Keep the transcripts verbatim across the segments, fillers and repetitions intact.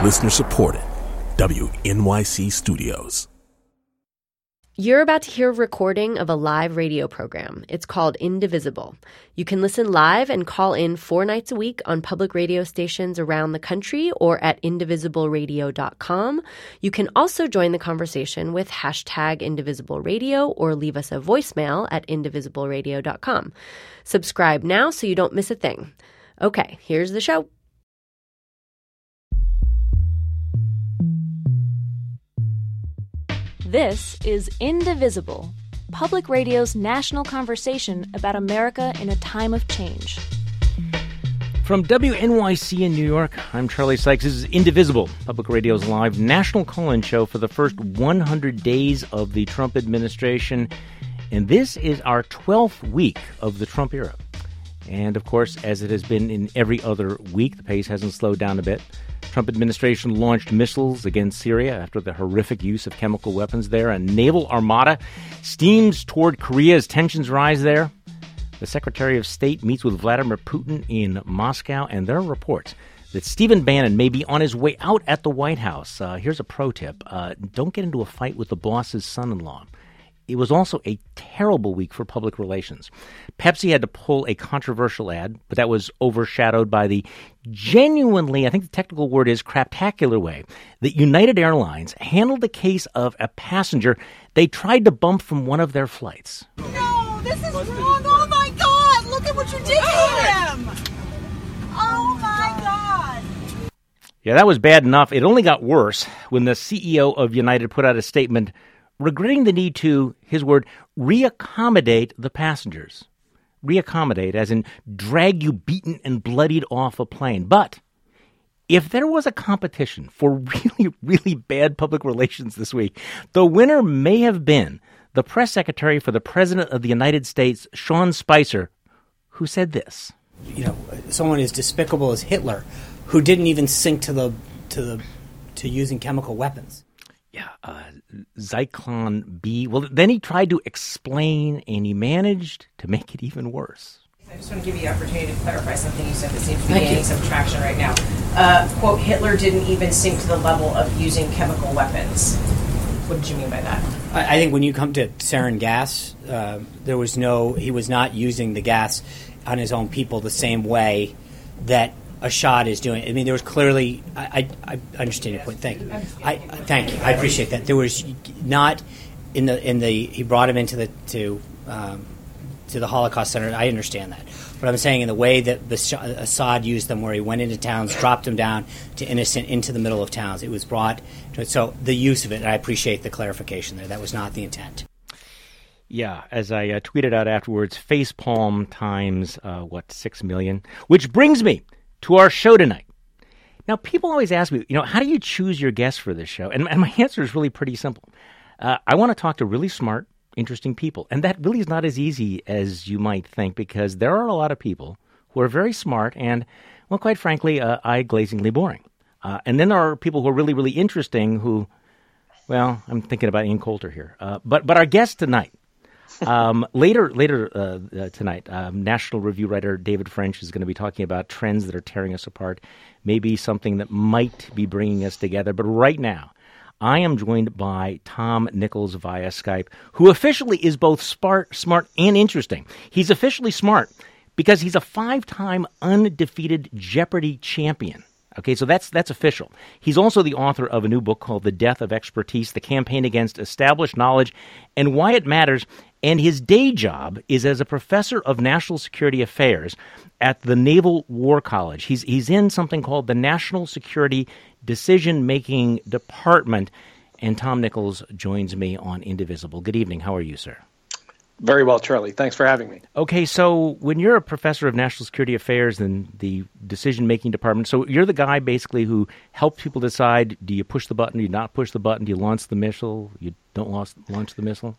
Listener supported. W N Y C Studios. You're about to hear a recording of a live radio program. It's called Indivisible. You can listen live and call in four nights a week on public radio stations around the country or at indivisible radio dot com. You can also join the conversation with hashtag Indivisible Radio or leave us a voicemail at indivisible radio dot com. Subscribe now so you don't miss a thing. Okay, here's the show. This is Indivisible, public radio's national conversation about America in a time of change. From W N Y C in New York, I'm Charlie Sykes. This is Indivisible, public radio's live national call-in show for the first one hundred days of the Trump administration. And this is our twelfth week of the Trump era. And, of course, as it has been in every other week, the pace hasn't slowed down a bit. Trump administration launched missiles against Syria after the horrific use of chemical weapons there. A naval armada steams toward Korea as tensions rise there. The Secretary of State meets with Vladimir Putin in Moscow, and there are reports that Stephen Bannon may be on his way out at the White House. Uh, here's a pro tip. Uh, don't get into a fight with the boss's son-in-law. It was also a terrible week for public relations. Pepsi had to pull a controversial ad, but that was overshadowed by the genuinely, I think the technical word is craptacular way, that United Airlines handled the case of a passenger they tried to bump from one of their flights. No, this is wrong. Oh, my God. Look at what you did to him. Oh, my God. Yeah, that was bad enough. It only got worse when the C E O of United put out a statement regretting the need to, his word, reaccommodate the passengers. Reaccommodate, as in drag you beaten and bloodied off a plane. But if there was a competition for really, really bad public relations this week, the winner may have been the press secretary for the President of the United States, Sean Spicer, who said this. You know, someone as despicable as Hitler, who didn't even sink to the to the to using chemical weapons. Yeah, uh, Zyklon B. Well, then he tried to explain, and he managed to make it even worse. I just want to give you the opportunity to clarify something you said that seems to be gaining some traction right now. Uh, quote, Hitler didn't even sink to the level of using chemical weapons. What did you mean by that? I, I think when you come to sarin gas, uh, there was no, he was not using the gas on his own people the same way that Assad is doing. I mean, there was clearly. I, I, I understand your point. Thank you. I, I thank you. I appreciate that. There was not in the in the. He brought him into the to um, to the Holocaust Center. I understand that, but I'm saying in the way that the, Assad used them, where he went into towns, dropped them down to innocent into the middle of towns. It was brought to it. So the use of it. I appreciate the clarification there. That was not the intent. Yeah, as I uh, tweeted out afterwards, facepalm times uh, what six million, which brings me to our show tonight. Now, people always ask me, you know, how do you choose your guests for this show? And, and my answer is really pretty simple. Uh, I want to talk to really smart, interesting people. And that really is not as easy as you might think, because there are a lot of people who are very smart and, well, quite frankly, uh, eye-glazingly boring. Uh, and then there are people who are really, really interesting who, well, I'm thinking about Ian Coulter here. Uh, but but our guest tonight, Um, later later uh, uh, tonight, um, National Review writer David French is going to be talking about trends that are tearing us apart, maybe something that might be bringing us together. But right now, I am joined by Tom Nichols via Skype, who officially is both smart, smart and interesting. He's officially smart because he's a five-time undefeated Jeopardy champion. Okay, so that's that's official. He's also the author of a new book called The Death of Expertise, The Campaign Against Established Knowledge and Why It Matters. And his day job is as a professor of national security affairs at the Naval War College. He's he's in something called the National Security Decision-Making Department. And Tom Nichols joins me on Indivisible. Good evening. How are you, sir? Very well, Charlie. Thanks for having me. Okay, so when you're a professor of national security affairs in the decision-making department, so you're the guy basically who helps people decide, do you push the button, do you not push the button, do you launch the missile, you don't launch, launch the missile?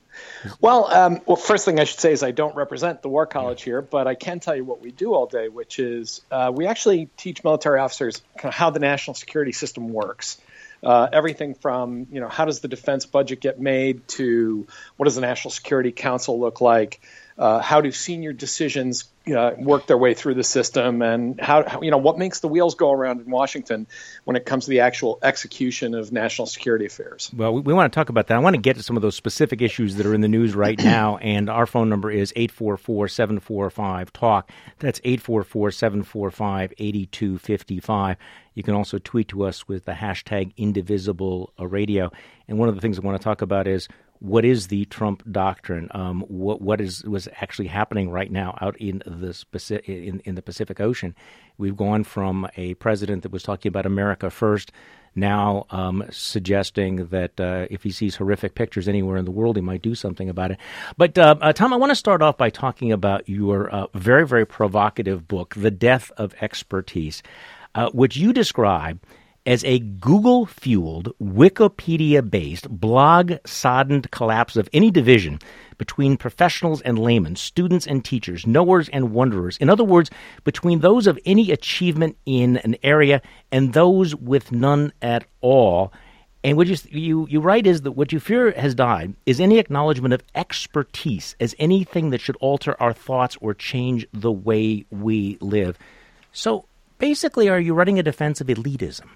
Well, um, well, first thing I should say is I don't represent the War College here, but I can tell you what we do all day, which is uh, we actually teach military officers kind of how the national security system works. Uh, everything from, you know, how does the defense budget get made to what does the National Security Council look like? Uh, how do senior decisions uh, work their way through the system, and how, how you know what makes the wheels go around in Washington when it comes to the actual execution of national security affairs? Well, we, we want to talk about that. I want to get to some of those specific issues that are in the news right now, and our phone number is eight four four, seven four five, talk. That's eight four four, seven four five, eight two five five. You can also tweet to us with the hashtag Indivisible Radio. And one of the things I want to talk about is, what is the Trump doctrine? Um, what what is was actually happening right now out in the Pacific, in, in the Pacific Ocean? We've gone from a president that was talking about America first, now um, suggesting that uh, if he sees horrific pictures anywhere in the world, he might do something about it. But uh, uh, Tom, I want to start off by talking about your uh, very very provocative book, The Death of Expertise, uh, which you describe as a Google-fueled, Wikipedia-based, blog-soddened collapse of any division between professionals and laymen, students and teachers, knowers and wonderers. In other words, between those of any achievement in an area and those with none at all. And what you, you, you write is that what you fear has died is any acknowledgement of expertise as anything that should alter our thoughts or change the way we live. So basically, are you writing a defense of elitism?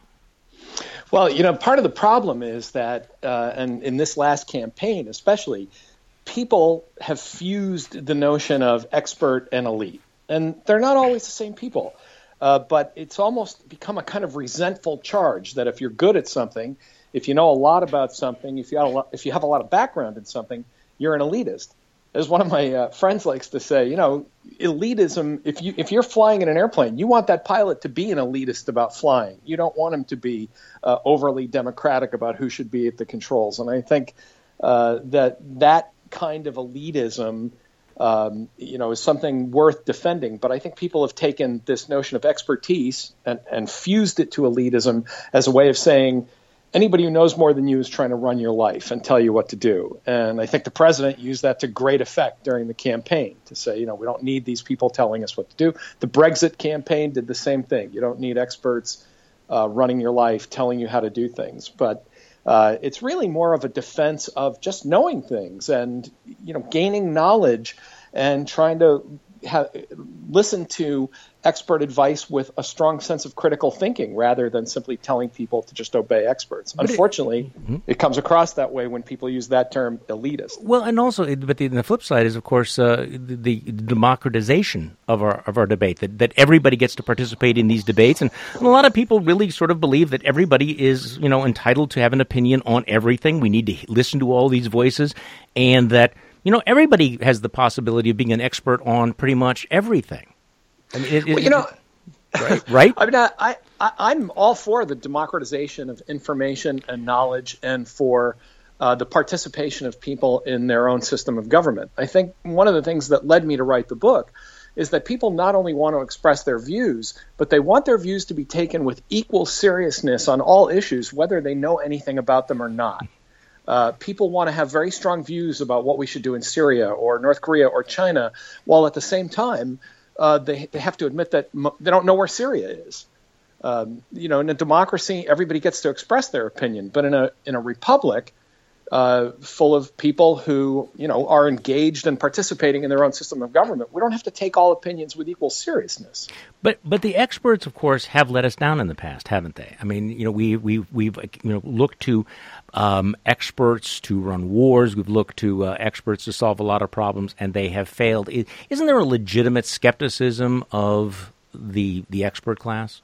Well, you know, part of the problem is that, uh, and in this last campaign especially, people have fused the notion of expert and elite. And they're not always the same people. Uh, but it's almost become a kind of resentful charge that if you're good at something, if you know a lot about something, if you have a lot, if you have a lot of background in something, you're an elitist. As one of my uh, friends likes to say, you know, elitism, if you if you're flying in an airplane, you want that pilot to be an elitist about flying. You don't want him to be uh, overly democratic about who should be at the controls. And I think uh, that that kind of elitism, um, you know, is something worth defending. But I think people have taken this notion of expertise and, and fused it to elitism as a way of saying, anybody who knows more than you is trying to run your life and tell you what to do. And I think the president used that to great effect during the campaign to say, you know, we don't need these people telling us what to do. The Brexit campaign did the same thing. You don't need experts uh, running your life, telling you how to do things. But uh, it's really more of a defense of just knowing things and, you know, gaining knowledge and trying to ha- listen to expert advice with a strong sense of critical thinking rather than simply telling people to just obey experts. But Unfortunately, it, mm-hmm. it comes across that way when people use that term elitist. Well, and also, but the, the flip side is, of course, uh, the, the democratization of our of our debate, that, that everybody gets to participate in these debates. And, and a lot of people really sort of believe that everybody is, you know, entitled to have an opinion on everything. We need to listen to all these voices, and that, you know, everybody has the possibility of being an expert on pretty much everything. I mean, it, well, it, you know, right? right? I mean, I, I, I'm all for the democratization of information and knowledge and for uh, the participation of people in their own system of government. I think one of the things that led me to write the book is that people not only want to express their views, but they want their views to be taken with equal seriousness on all issues, whether they know anything about them or not. Uh, people want to have very strong views about what we should do in Syria or North Korea or China, while at the same time, Uh, they they have to admit that mo- they don't know where Syria is. Um, you know, in a democracy, everybody gets to express their opinion, but in a in a republic uh, full of people who you know are engaged and participating in their own system of government, we don't have to take all opinions with equal seriousness. But but the experts, of course, have let us down in the past, haven't they? I mean, you know, we we we've you know looked to um, experts to run wars. We've looked to uh, experts to solve a lot of problems, and they have failed. Isn't there a legitimate skepticism of the the expert class?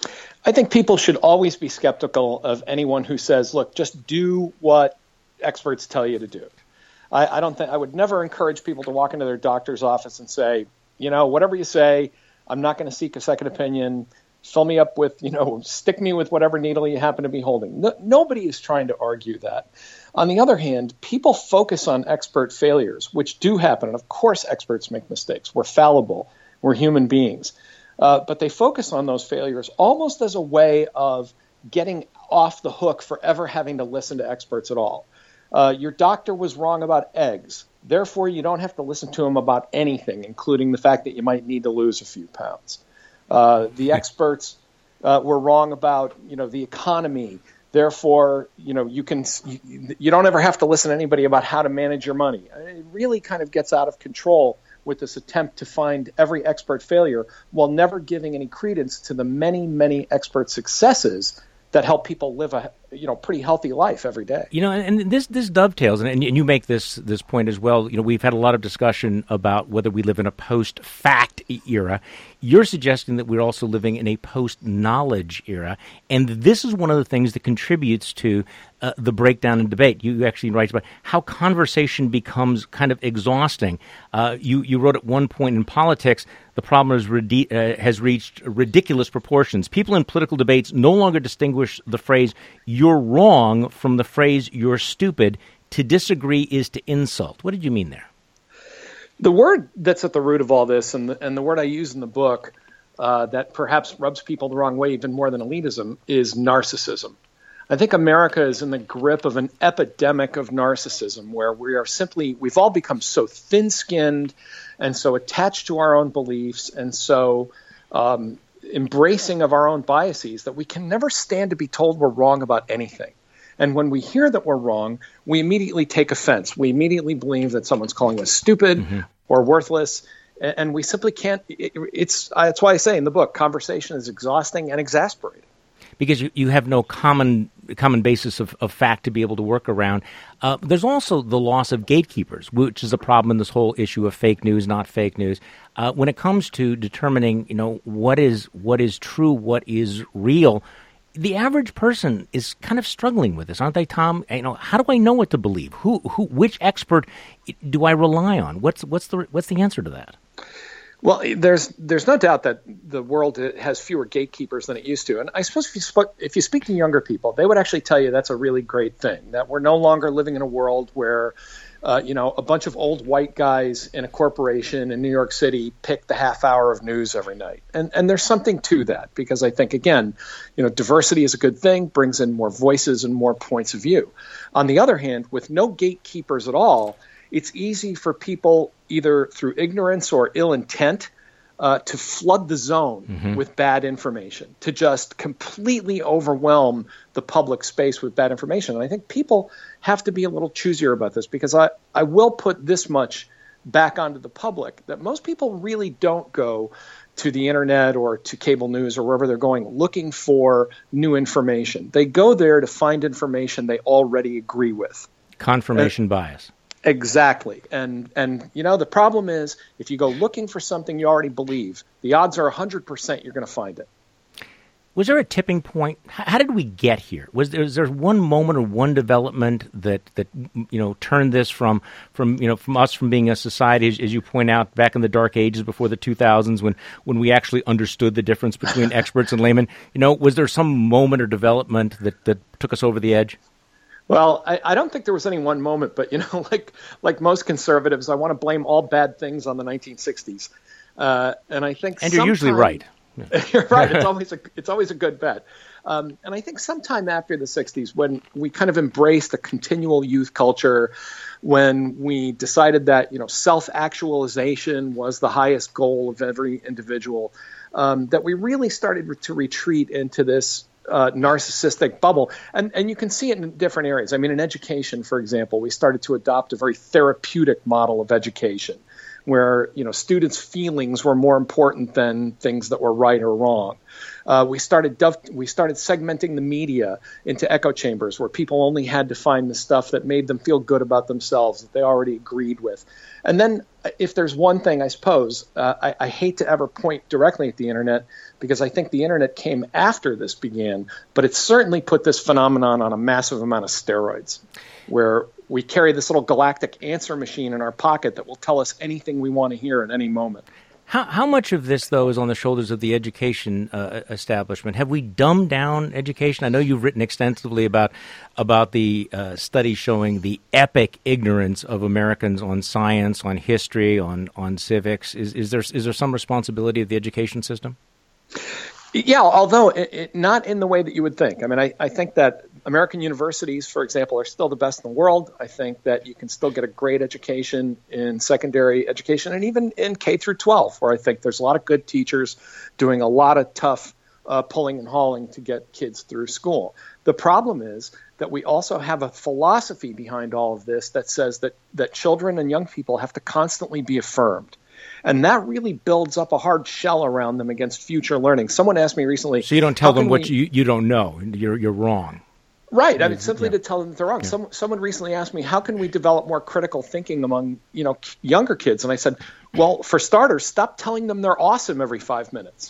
I think people should always be skeptical of anyone who says, "Look, just do what experts tell you to do." I, I don't think I would never encourage people to walk into their doctor's office and say, "You know, whatever you say, I'm not going to seek a second opinion. Fill me up with, you know, stick me with whatever needle you happen to be holding." No, nobody is trying to argue that. On the other hand, people focus on expert failures, which do happen. And of course, experts make mistakes. We're fallible. We're human beings. Uh, but they focus on those failures almost as a way of getting off the hook for ever having to listen to experts at all. Uh, your doctor was wrong about eggs. Therefore, you don't have to listen to him about anything, including the fact that you might need to lose a few pounds. Uh, the experts uh, were wrong about, you know, the economy. Therefore, you know, you can you, you don't ever have to listen to anybody about how to manage your money. It really kind of gets out of control with this attempt to find every expert failure while never giving any credence to the many, many expert successes that help people live a you know pretty healthy life every day. You know, and this this dovetails, and, and you make this this point as well. You know, we've had a lot of discussion about whether we live in a post-fact era. You're suggesting that we're also living in a post-knowledge era, and this is one of the things that contributes to uh, the breakdown in debate. You actually write about how conversation becomes kind of exhausting. Uh, you you wrote at one point in politics, the problem is redi- uh, has reached ridiculous proportions. People in political debates no longer distinguish the phrase "you're wrong" from the phrase "you're stupid." To disagree is to insult. What did you mean there? The word that's at the root of all this, and the, and the word I use in the book uh, that perhaps rubs people the wrong way even more than elitism, is narcissism. I think America is in the grip of an epidemic of narcissism where we are simply, we've all become so thin-skinned and so attached to our own beliefs and so um, embracing of our own biases that we can never stand to be told we're wrong about anything. And when we hear that we're wrong, we immediately take offense. We immediately believe that someone's calling us stupid mm-hmm. or worthless, and we simply can't. It, it's that's why I say in the book, conversation is exhausting and exasperating. Because you, you have no common common basis of, of fact to be able to work around. Uh, there's also the loss of gatekeepers, which is a problem in this whole issue of fake news, not fake news. Uh, when it comes to determining, you know, what is what is true, what is real, the average person is kind of struggling with this, aren't they, Tom? You know, how do I know what to believe? Who, who, which expert do I rely on? What's what's the what's the answer to that? Well, there's there's no doubt that the world has fewer gatekeepers than it used to, and I suppose if you spoke, if you speak to younger people, they would actually tell you that's a really great thing. That we're no longer living in a world where Uh, you know, a bunch of old white guys in a corporation in New York City pick the half hour of news every night. And and there's something to that because I think, again, you know, diversity is a good thing, brings in more voices and more points of view. On the other hand, with no gatekeepers at all, it's easy for people either through ignorance or ill intent uh, to flood the zone mm-hmm. with bad information, to just completely overwhelm the public space with bad information. And I think people have to be a little choosier about this because I, I will put this much back onto the public, that most people really don't go to the internet or to cable news or wherever they're going looking for new information. They go there to find information they already agree with. Confirmation and, bias. Exactly. And, and you know, the problem is if you go looking for something you already believe, the odds are one hundred percent you're going to find it. Was there a tipping point? How did we get here? Was there, was there one moment or one development that, that you know turned this from from you know from us from being a society, as, as you point out, back in the dark ages before the two thousands, when when we actually understood the difference between experts and laymen? You know, was there some moment or development that, that took us over the edge? Well, I, I don't think there was any one moment, but you know, like like most conservatives, I want to blame all bad things on the nineteen sixties, uh, and I think and you're usually right. You're right. It's always a it's always a good bet. Um, and I think sometime after the sixties, when we kind of embraced the continual youth culture, when we decided that you know self-actualization was the highest goal of every individual, um, that we really started to retreat into this uh, narcissistic bubble. And and you can see it in different areas. I mean, in education, for example, we started to adopt a very therapeutic model of education, where you know students' feelings were more important than things that were right or wrong. Uh, we started dove- we started segmenting the media into echo chambers where people only had to find the stuff that made them feel good about themselves, that they already agreed with. And then if there's one thing, I suppose, uh, I, I hate to ever point directly at the internet because I think the internet came after this began, but it certainly put this phenomenon on a massive amount of steroids, where we carry this little galactic answer machine in our pocket that will tell us anything we want to hear at any moment. How how much of this, though, is on the shoulders of the education uh, establishment? Have we dumbed down education? I know you've written extensively about about the uh, study showing the epic ignorance of Americans on science, on history, on on civics. Is is there is there some responsibility of the education system? Yeah, although it, it, not in the way that you would think. I mean, I, I think that American universities, for example, are still the best in the world. I think that you can still get a great education in secondary education and even in K through twelve, where I think there's a lot of good teachers doing a lot of tough uh, pulling and hauling to get kids through school. The problem is that we also have a philosophy behind all of this that says that that children and young people have to constantly be affirmed. And that really builds up a hard shell around them against future learning. Someone asked me recently. So you don't tell them what we, you, you don't know. You're, you're wrong. Right. I mean, simply yeah. to tell them that they're wrong. Yeah. Some, someone recently asked me, how can we develop more critical thinking among, you know, younger kids? And I said, well, for starters, stop telling them they're awesome every five minutes.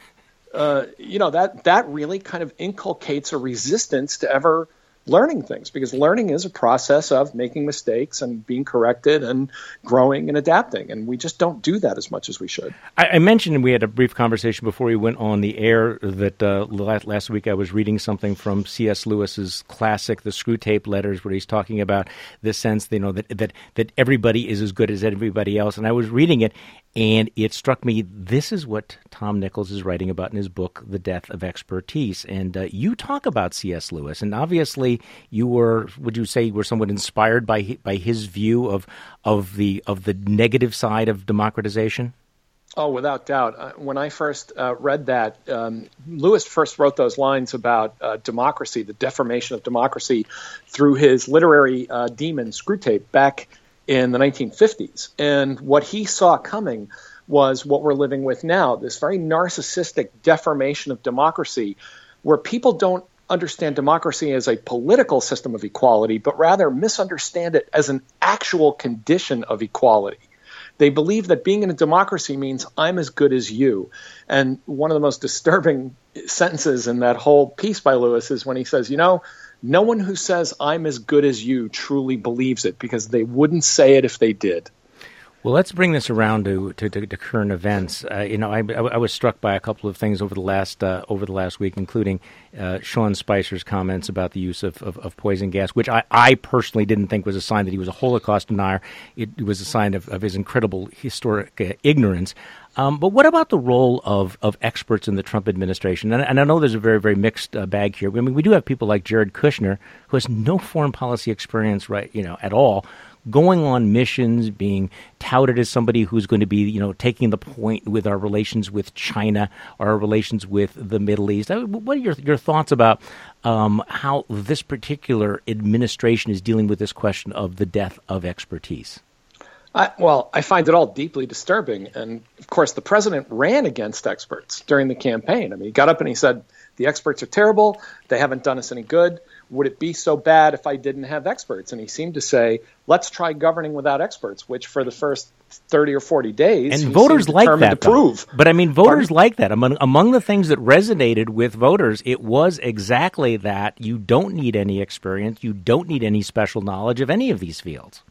Uh, you know, that, that really kind of inculcates a resistance to ever learning things, because learning is a process of making mistakes and being corrected and growing and adapting. And we just don't do that as much as we should. I, I mentioned, and we had a brief conversation before we went on the air, that uh, last, last week I was reading something from C S Lewis's classic, The Screwtape Letters, where he's talking about this sense, you know, that, that, that everybody is as good as everybody else. And I was reading it, and it struck me, this is what Tom Nichols is writing about in his book, The Death of Expertise. And uh, you talk about C S Lewis, and obviously you were, would you say, you were somewhat inspired by by his view of of the of the negative side of democratization? Oh, without doubt. Uh, when I first uh, read that, um, Lewis first wrote those lines about uh, democracy, the deformation of democracy, through his literary uh, demon, Screwtape, back in the nineteen fifties. And what he saw coming was what we're living with now, this very narcissistic deformation of democracy, where people don't understand democracy as a political system of equality, but rather misunderstand it as an actual condition of equality. They believe that being in a democracy means I'm as good as you. And one of the most disturbing sentences in that whole piece by Lewis is when he says, you know, no one who says I'm as good as you truly believes it, because they wouldn't say it if they did. Well, let's bring this around to to, to, to current events. Uh, you know, I, I was struck by a couple of things over the last uh, over the last week, including uh, Sean Spicer's comments about the use of, of, of poison gas, which I, I personally didn't think was a sign that he was a Holocaust denier. It, it was a sign of, of his incredible historic uh, ignorance. Um, but what about the role of, of experts in the Trump administration? And, and I know there's a very, very mixed uh, bag here. I mean, we do have people like Jared Kushner, who has no foreign policy experience, right, you know, at all, going on missions, being touted as somebody who's going to be, you know, taking the point with our relations with China, or our relations with the Middle East. What are your your thoughts about um, how this particular administration is dealing with this question of the death of expertise? I, well, I find it all deeply disturbing. And, of course, the president ran against experts during the campaign. I mean, he got up and he said, the experts are terrible. They haven't done us any good. Would it be so bad if I didn't have experts? And he seemed to say, let's try governing without experts, which for the first thirty or forty days, and voters like that, to prove. But I mean, voters Pardon? like that. Among, among the things that resonated with voters, it was exactly that. You don't need any experience. You don't need any special knowledge of any of these fields.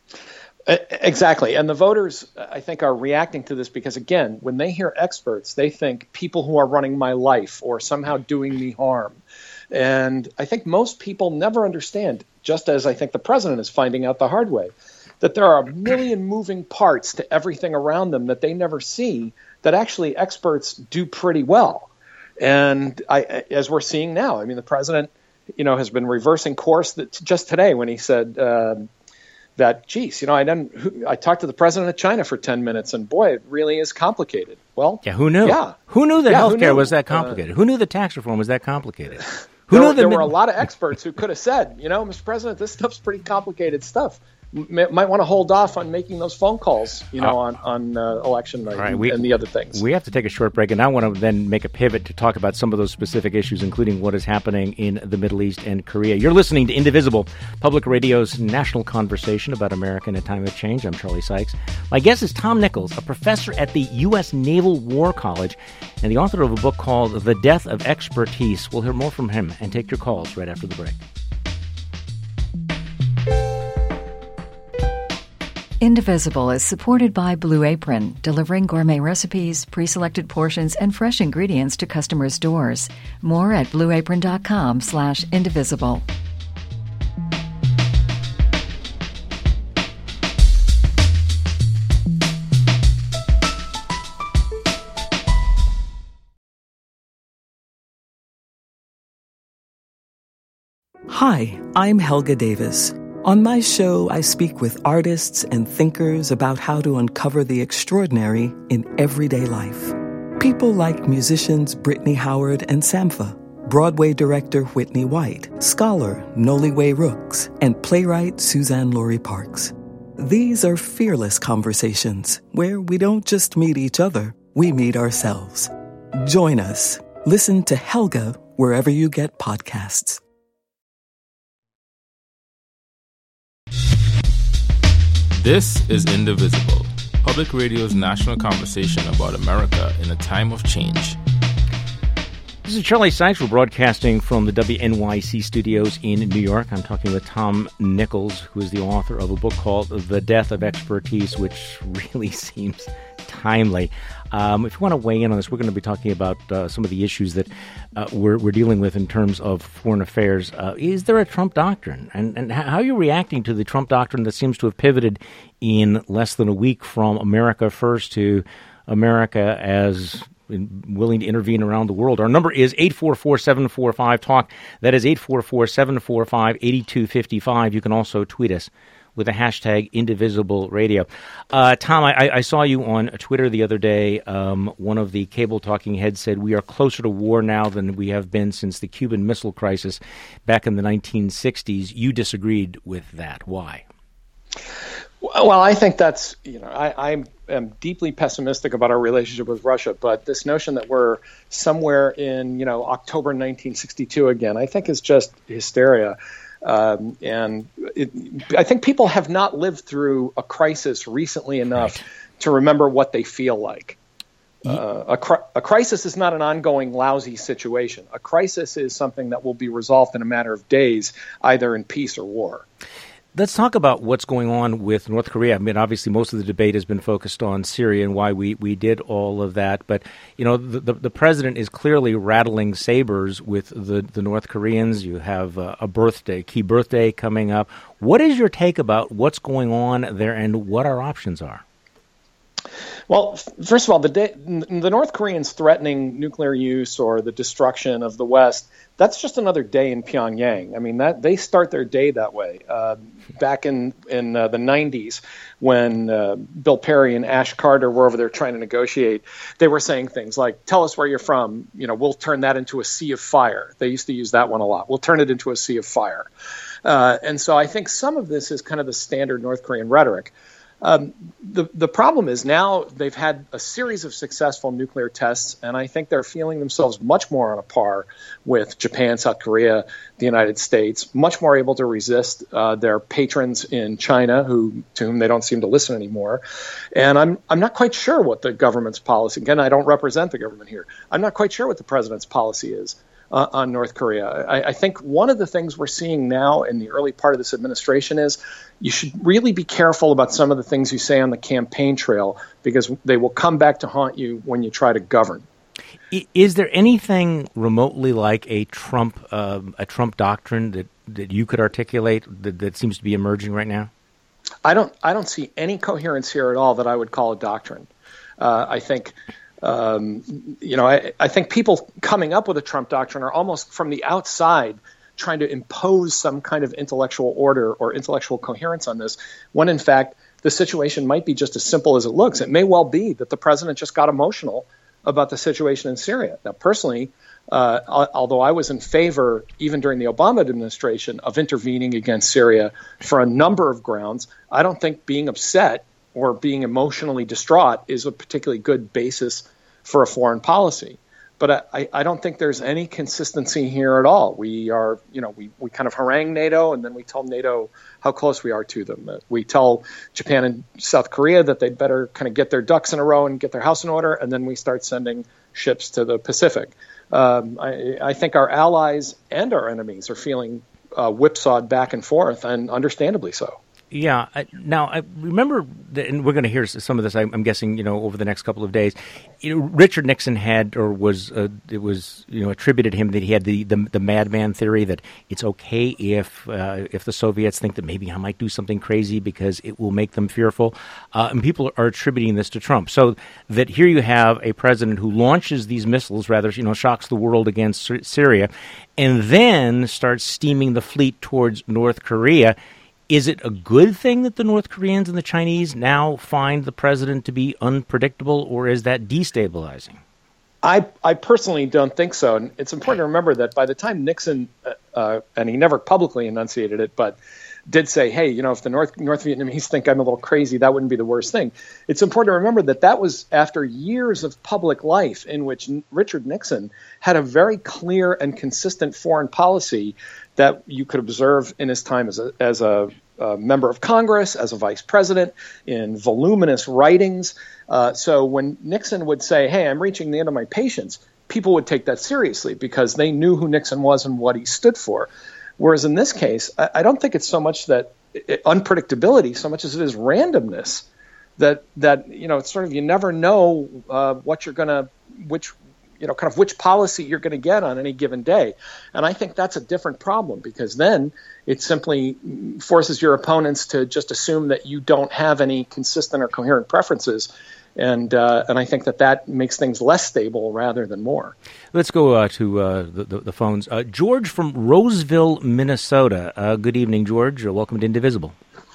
Exactly. And the voters, I think, are reacting to this because, again, when they hear experts, they think people who are running my life or somehow doing me harm. And I think most people never understand, just as I think the president is finding out the hard way, that there are a million moving parts to everything around them that they never see, that actually experts do pretty well. And I, as we're seeing now, I mean, the president, you know, has been reversing course that just today when he said uh, that, geez, you know, I didn't, I talked to the president of China for ten minutes, and boy, it really is complicated. Well, yeah, who knew? Yeah. Who knew that yeah, healthcare was that complicated? Uh, who knew the tax reform was that complicated? Who there knew there the, were a lot of experts who could have said, you know, Mister President, this stuff's pretty complicated stuff. M- might want to hold off on making those phone calls, you know, uh, on, on uh, election night right, and, we, and the other things. We have to take a short break, and I want to then make a pivot to talk about some of those specific issues, including what is happening in the Middle East and Korea. You're listening to Indivisible, Public Radio's national conversation about America in a time of change. I'm Charlie Sykes. My guest is Tom Nichols, a professor at the U S Naval War College and the author of a book called The Death of Expertise. We'll hear more from him and take your calls right after the break. Indivisible is supported by Blue Apron, delivering gourmet recipes, pre-selected portions, and fresh ingredients to customers' doors. More at blueapron.com slash indivisible. Hi, I'm Helga Davis. On my show, I speak with artists and thinkers about how to uncover the extraordinary in everyday life. People like musicians Brittany Howard and Sampha, Broadway director Whitney White, scholar Noliwe Rooks, and playwright Suzanne Laurie Parks. These are fearless conversations where we don't just meet each other, we meet ourselves. Join us. Listen to Helga wherever you get podcasts. This is Indivisible, Public Radio's national conversation about America in a time of change. This is Charlie Sykes. We're broadcasting from the W N Y C studios in New York. I'm talking with Tom Nichols, who is the author of a book called The Death of Expertise, which really seems timely. Um, if you want to weigh in on this, we're going to be talking about uh, some of the issues that uh, we're, we're dealing with in terms of foreign affairs. Uh, is there a Trump doctrine? And, and how are you reacting to the Trump doctrine that seems to have pivoted in less than a week from America first to America as willing to intervene around the world? Our number is eight four four, seven four five, talk. That is eight four four, seven four five, eight two five five. You can also tweet us with the hashtag Indivisible Radio. Uh, Tom, I, I saw you on Twitter the other day. Um, one of the cable talking heads said we are closer to war now than we have been since the Cuban Missile Crisis back in the nineteen sixties. You disagreed with that. Why? Well, I think that's, you know, I, I am deeply pessimistic about our relationship with Russia, but this notion that we're somewhere in, you know, October nineteen sixty-two again, I think is just hysteria. Um, and it, I think people have not lived through a crisis recently enough right. to remember what they feel like. Uh, a, cri- a crisis is not an ongoing lousy situation. A crisis is something that will be resolved in a matter of days, either in peace or war. Let's talk about what's going on with North Korea. I mean, obviously, most of the debate has been focused on Syria and why we, we did all of that. But, you know, the, the, the president is clearly rattling sabers with the, the North Koreans. You have uh, a birthday, key birthday coming up. What is your take about what's going on there and what our options are? Well, first of all, the, day, the North Koreans threatening nuclear use or the destruction of the West, that's just another day in Pyongyang. I mean, that they start their day that way. Uh, back in, in uh, the nineties, when uh, Bill Perry and Ash Carter were over there trying to negotiate, they were saying things like, tell us where you're from. You know, we'll turn that into a sea of fire. They used to use that one a lot. We'll turn it into a sea of fire. Uh, and so I think some of this is kind of the standard North Korean rhetoric. Um, the the problem is now they've had a series of successful nuclear tests, and I think they're feeling themselves much more on a par with Japan, South Korea, the United States, much more able to resist uh, their patrons in China, who to whom they don't seem to listen anymore. And I'm I'm not quite sure what the government's policy. Again, I don't represent the government here. I'm not quite sure what the president's policy is Uh, on North Korea. I, I think one of the things we're seeing now in the early part of this administration is you should really be careful about some of the things you say on the campaign trail, because they will come back to haunt you when you try to govern. Is there anything remotely like a Trump uh, a Trump doctrine that, that you could articulate that, that seems to be emerging right now? I don't I don't see any coherence here at all that I would call a doctrine. Uh, I think Um, you know, I, I think people coming up with a Trump doctrine are almost from the outside trying to impose some kind of intellectual order or intellectual coherence on this, when in fact the situation might be just as simple as it looks. It may well be that the president just got emotional about the situation in Syria. Now, personally, uh, although I was in favor, even during the Obama administration, of intervening against Syria for a number of grounds, I don't think being upset or being emotionally distraught is a particularly good basis for a foreign policy. But I, I don't think there's any consistency here at all. We are, you know, we, we kind of harangue NATO, and then we tell NATO how close we are to them. We tell Japan and South Korea that they'd better kind of get their ducks in a row and get their house in order, and then we start sending ships to the Pacific. Um, I, I think our allies and our enemies are feeling uh, whipsawed back and forth, and understandably so. Yeah. I, now, I remember, that, and we're going to hear some of this, I'm, I'm guessing, you know, over the next couple of days. You know, Richard Nixon had, or was, uh, it was, you know, attributed to him that he had the, the, the madman theory that it's okay if uh, if the Soviets think that maybe I might do something crazy because it will make them fearful. Uh, and people are attributing this to Trump. So that here you have a president who launches these missiles, rather, you know, shocks the world against Syria, and then starts steaming the fleet towards North Korea. Is it a good thing that the North Koreans and the Chinese now find the president to be unpredictable, or is that destabilizing? I, I personally don't think so. And it's important to remember that by the time Nixon, uh, uh, and he never publicly enunciated it, but did say, hey, you know, if the North North Vietnamese think I'm a little crazy, that wouldn't be the worst thing. It's important to remember that that was after years of public life in which Richard Nixon had a very clear and consistent foreign policy that you could observe in his time as a, as a uh, member of Congress, as a vice president, in voluminous writings. Uh, so when Nixon would say, hey, I'm reaching the end of my patience, people would take that seriously because they knew who Nixon was and what he stood for. Whereas in this case, I, I don't think it's so much that it, unpredictability, so much as it is randomness. That that you know, it's sort of you never know uh, what you're gonna, which you know, kind of which policy you're going to get on any given day, and I think that's a different problem because then it simply forces your opponents to just assume that you don't have any consistent or coherent preferences. And uh, and I think that that makes things less stable rather than more. Let's go uh, to uh, the, the, the phones. Uh, George from Roseville, Minnesota. Uh, good evening, George. Uh, welcome to Indivisible.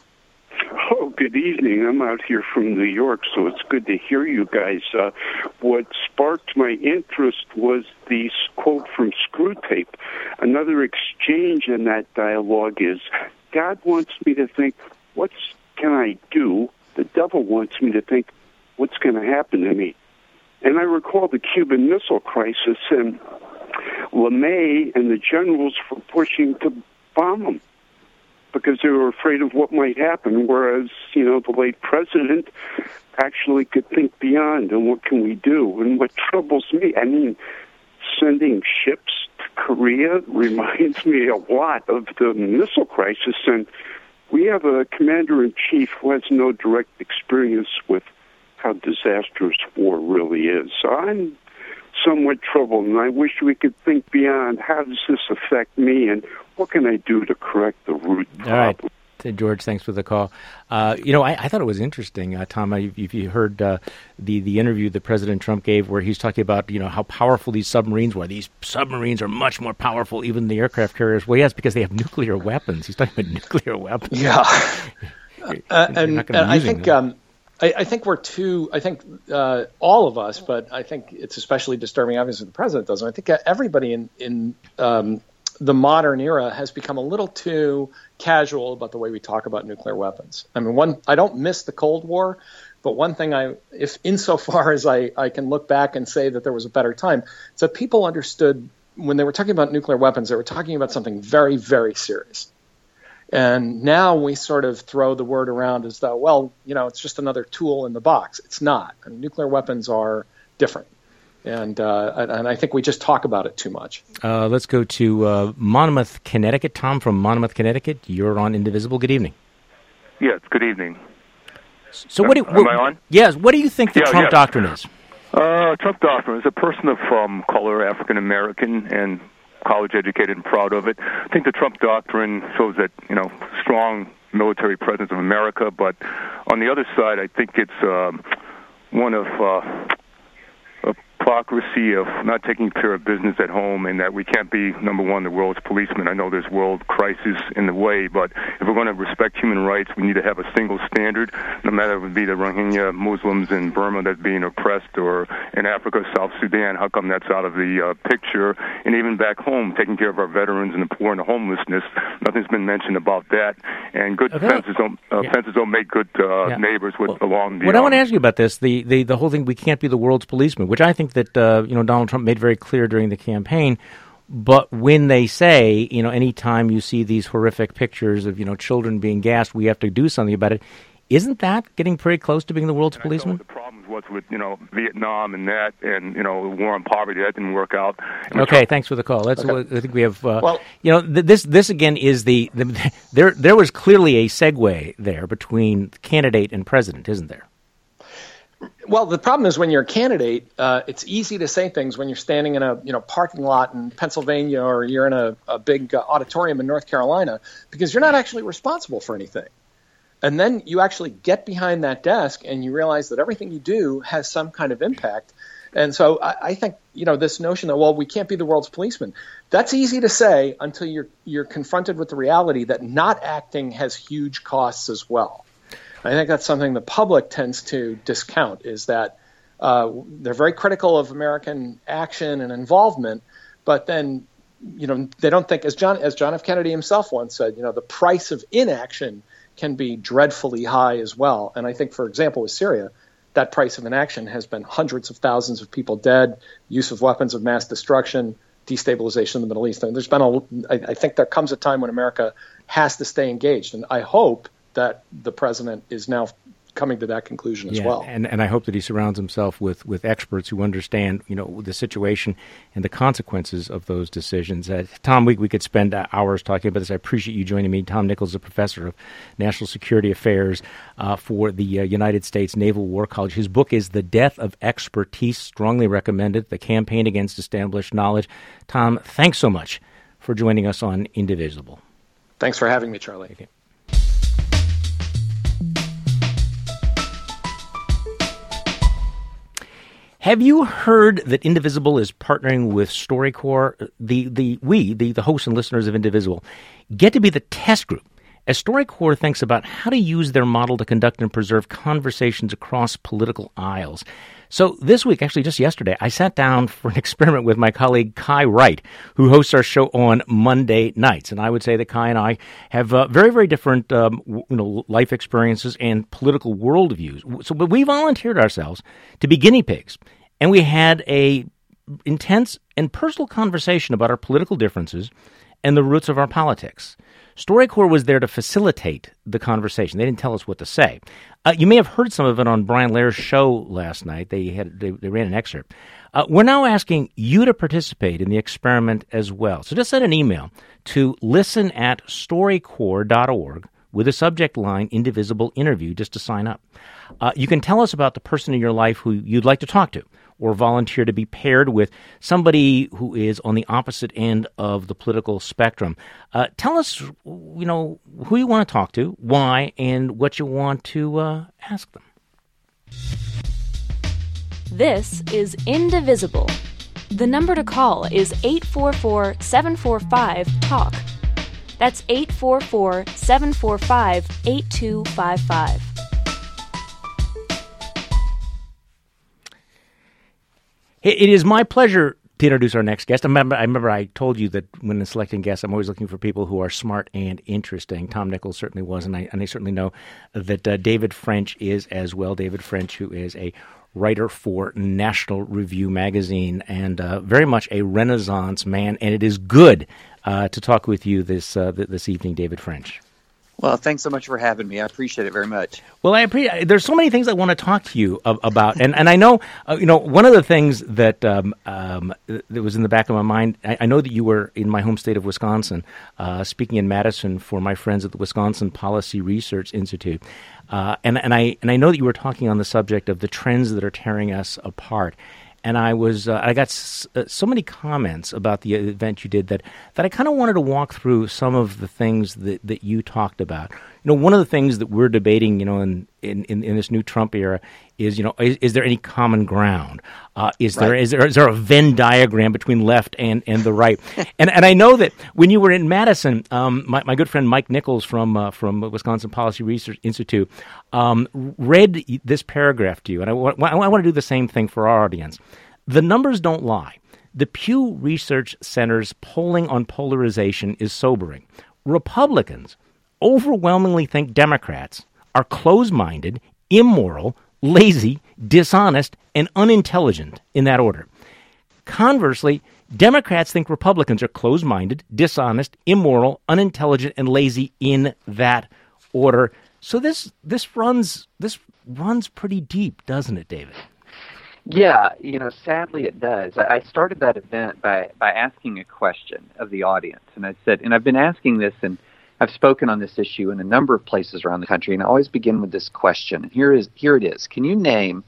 Oh, good evening. I'm out here from New York, so it's good to hear you guys. Uh, what sparked my interest was the quote from Screwtape. Another exchange in that dialogue is, God wants me to think, what can I do? The devil wants me to think, what's going to happen to me? And I recall the Cuban Missile Crisis, and LeMay and the generals were pushing to bomb them because they were afraid of what might happen, whereas, you know, the late president actually could think beyond, and what can we do? And what troubles me, I mean, sending ships to Korea reminds me a lot of the missile crisis, and we have a commander-in-chief who has no direct experience with how disastrous war really is. So I'm somewhat troubled, and I wish we could think beyond how does this affect me, and what can I do to correct the root problem? All right. George, thanks for the call. Uh, you know, I, I thought it was interesting, uh, Tom, if you, you heard uh, the, the interview that President Trump gave where he's talking about, you know, how powerful these submarines were. These submarines are much more powerful even than the aircraft carriers. Well, yes, because they have nuclear weapons. He's talking about nuclear weapons. Yeah. uh, and and I think... Um, I, I think we're too, I think uh, all of us, but I think it's especially disturbing, obviously, the president doesn't. I think everybody in, in um, the modern era has become a little too casual about the way we talk about nuclear weapons. I mean, one, I don't miss the Cold War, but one thing I, if insofar as I, I can look back and say that there was a better time, it's that people understood when they were talking about nuclear weapons, they were talking about something very, very serious. And now we sort of throw the word around as though, well, you know, it's just another tool in the box. It's not. I mean, nuclear weapons are different. And, uh, and I think we just talk about it too much. Uh, let's go to uh, Monmouth, Connecticut. Tom from Monmouth, Connecticut. You're on Indivisible. Good evening. Yes, good evening. So what do, Am what, I on? Yes. What do you think the yeah, Trump yeah. doctrine is? Uh, Trump doctrine is a person of um, color, African American, and college educated and proud of it. I think the Trump doctrine shows that, you know, strong military presence of America, but on the other side, I think it's um, one of uh, hypocrisy of not taking care of business at home, and that we can't be, number one, the world's policeman. I know there's world crisis in the way, but if we're going to respect human rights, we need to have a single standard, no matter if it be the Rohingya Muslims in Burma that's being oppressed, or in Africa, South Sudan. How come that's out of the uh, picture? And even back home, taking care of our veterans and the poor and the homelessness, nothing's been mentioned about that. And good okay. fences don't uh, yeah. fences don't make good uh, yeah. neighbors with well, along the. What um, I want to ask you about this, the, the the whole thing, we can't be the world's policeman, which I think that uh, you know Donald Trump made very clear during the campaign. But when they say, you know, anytime you see these horrific pictures of, you know, children being gassed, we have to do something about it. Isn't that getting pretty close to being the world's policeman? The problem was with, you know, Vietnam and that, and, you know, war on poverty. That didn't work out. And okay, thanks for the call. Let's. Okay. I think we have. Uh, well, you know, th- this this again is the, the there there was clearly a segue there between candidate and president, isn't there? Well, the problem is when you're a candidate, uh, it's easy to say things when you're standing in a you know parking lot in Pennsylvania, or you're in a, a big uh, auditorium in North Carolina, because you're not actually responsible for anything. And then you actually get behind that desk and you realize that everything you do has some kind of impact. And so I, I think, you know, this notion that, well, we can't be the world's policeman, that's easy to say until you're you're confronted with the reality that not acting has huge costs as well. I think that's something the public tends to discount, is that uh, they're very critical of American action and involvement, but then you know, they don't think, as John as John F. Kennedy himself once said, you know, the price of inaction can be dreadfully high as well. And I think, for example, with Syria, that price of inaction has been hundreds of thousands of people dead, use of weapons of mass destruction, destabilization in the Middle East. And there's been a, I, I think there comes a time when America has to stay engaged. And I hope that the president is now coming to that conclusion as yeah, well. And, and I hope that he surrounds himself with, with experts who understand, you know, the situation and the consequences of those decisions. Uh, Tom, we, we could spend hours talking about this. I appreciate you joining me. Tom Nichols is a professor of national security affairs uh, for the uh, United States Naval War College. His book is The Death of Expertise, strongly recommended, The Campaign Against Established Knowledge. Tom, thanks so much for joining us on Indivisible. Thanks for having me, Charlie. Okay. Have you heard that Indivisible is partnering with StoryCorps? The the we, the, the hosts and listeners of Indivisible, get to be the test group as StoryCorps thinks about how to use their model to conduct and preserve conversations across political aisles. So this week, actually just yesterday, I sat down for an experiment with my colleague Kai Wright, who hosts our show on Monday nights. And I would say that Kai and I have uh, very, very different um, you know, life experiences and political worldviews. So, but we volunteered ourselves to be guinea pigs, and we had a intense and personal conversation about our political differences and the roots of our politics. StoryCorps was there to facilitate the conversation. They didn't tell us what to say. Uh, you may have heard some of it on Brian Lair's show last night. They had they, they ran an excerpt. Uh, we're now asking you to participate in the experiment as well. So just send an email to listen at storycorps dot org with a subject line, Indivisible Interview, just to sign up. Uh, you can tell us about the person in your life who you'd like to talk to, or volunteer to be paired with somebody who is on the opposite end of the political spectrum. Uh, tell us, you know, who you want to talk to, why, and what you want to uh, ask them. This is Indivisible. The number to call is eight four four, seven four five, TALK. That's eight four four, seven four five, eight two five five. It is my pleasure to introduce our next guest. I remember, I remember I told you that when selecting guests, I'm always looking for people who are smart and interesting. Tom Nichols certainly was, and I, and I certainly know that uh, David French is as well. David French, who is a writer for National Review magazine and uh, very much a Renaissance man. And it is good uh, to talk with you this uh, this evening, David French. Well, thanks so much for having me. I appreciate it very much. Well, I appreciate. There's so many things I want to talk to you about, and and I know, uh, you know, one of the things that um, um, that was in the back of my mind. I, I know that you were in my home state of Wisconsin, uh, speaking in Madison for my friends at the Wisconsin Policy Research Institute, uh, and and I and I know that you were talking on the subject of the trends that are tearing us apart. And I was, uh, I got s- uh, so many comments about the event you did that, that I kind of wanted to walk through some of the things that, that you talked about. You know, one of the things that we're debating, you know, in, in, in this new Trump era is, you know, is, is there any common ground? Uh, is there Right. is there is there a Venn diagram between left and, and the right? and and I know that when you were in Madison, um, my, my good friend Mike Nichols from uh, from Wisconsin Policy Research Institute um, read this paragraph to you, and I, w- I want to do the same thing for our audience. The numbers don't lie. The Pew Research Center's polling on polarization is sobering. Republicans overwhelmingly think Democrats are close-minded, immoral, lazy, dishonest, and unintelligent in that order. Conversely, Democrats think Republicans are close-minded, dishonest, immoral, unintelligent, and lazy in that order. So this this runs this runs pretty deep, doesn't it, David? Yeah, you know, sadly it does. I started that event by, by asking a question of the audience. And I said, and I've been asking this, and I've spoken on this issue in a number of places around the country, and I always begin with this question. And here is here it is. Can you name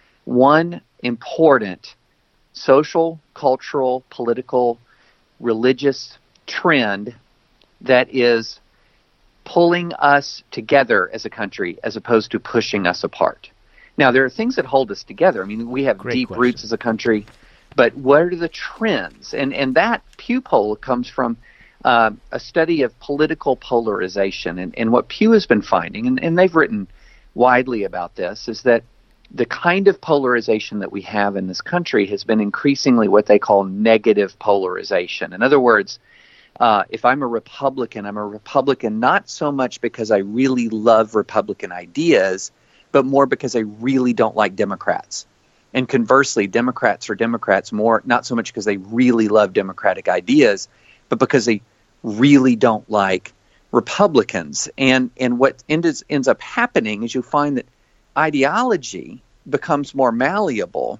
one important social, cultural, political, religious trend that is pulling us together as a country as opposed to pushing us apart? Now, there are things that hold us together. I mean, we have Great deep question. roots as a country, but what are the trends? And and that Pew poll comes from uh, a study of political polarization. And, and what Pew has been finding, and, and they've written widely about this, is that the kind of polarization that we have in this country has been increasingly what they call negative polarization. In other words, uh, if I'm a Republican, I'm a Republican not so much because I really love Republican ideas, but more because I really don't like Democrats. And conversely, Democrats are Democrats more, not so much because they really love Democratic ideas, but because they really don't like Republicans. And and what ends, ends up happening is you find that ideology becomes more malleable,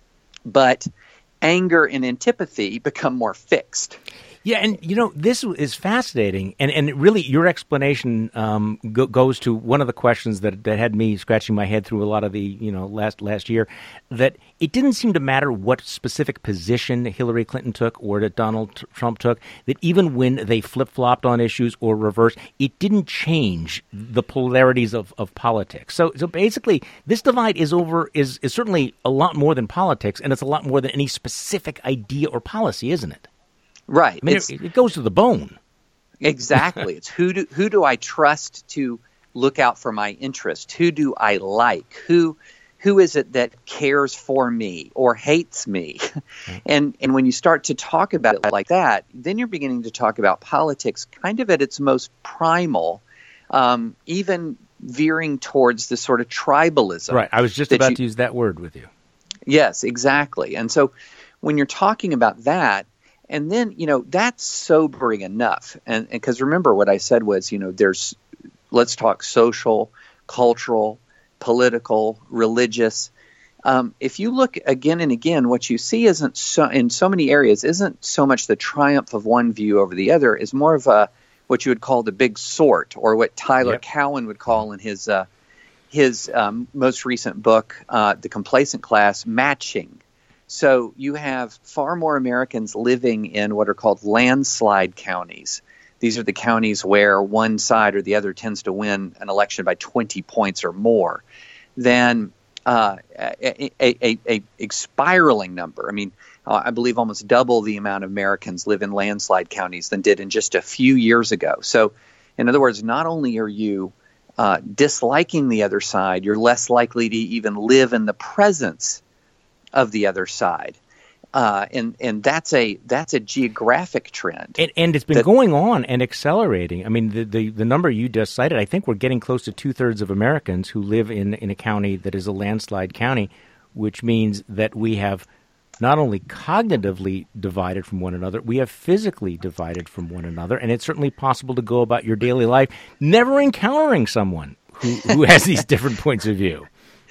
but anger and antipathy become more fixed. Yeah, and, you know, this is fascinating, and, and really your explanation um, go, goes to one of the questions that, that had me scratching my head through a lot of the, you know, last last year, that it didn't seem to matter what specific position Hillary Clinton took or that Donald Trump took, that even when they flip-flopped on issues or reversed, it didn't change the polarities of, of politics. So so basically, this divide is over is, is certainly a lot more than politics, and it's a lot more than any specific idea or policy, isn't it? Right. I mean, it, it goes to the bone. Exactly. It's who do who do I trust to look out for my interest? Who do I like? Who who is it that cares for me or hates me? Okay. And and when you start to talk about it like that, then you're beginning to talk about politics kind of at its most primal, um, even veering towards the sort of tribalism. Right. I was just about you, to use that word with you. Yes, exactly. And so when you're talking about that, and then, you know, that's sobering enough. And because remember what I said was, you know, there's, let's talk social, cultural, political, religious. Um, if you look again and again, what you see isn't so, in so many areas isn't so much the triumph of one view over the other, is more of a what you would call the big sort, or what Tyler yep. Cowen would call in his uh, his um, most recent book, uh, The Complacent Class, matching. So you have far more Americans living in what are called landslide counties. These are the counties where one side or the other tends to win an election by twenty points or more than uh, a, a, a, a spiraling number. I mean, uh, I believe almost double the amount of Americans live in landslide counties than did in just a few years ago. So in other words, not only are you uh, disliking the other side, you're less likely to even live in the presence of the other side, uh, and and that's a that's a geographic trend, and, and it's been that, going on and accelerating. I mean, the, the the number you just cited, I think we're getting close to two thirds of Americans who live in in a county that is a landslide county, which means that we have not only cognitively divided from one another, we have physically divided from one another, and it's certainly possible to go about your daily life never encountering someone who who has these different points of view.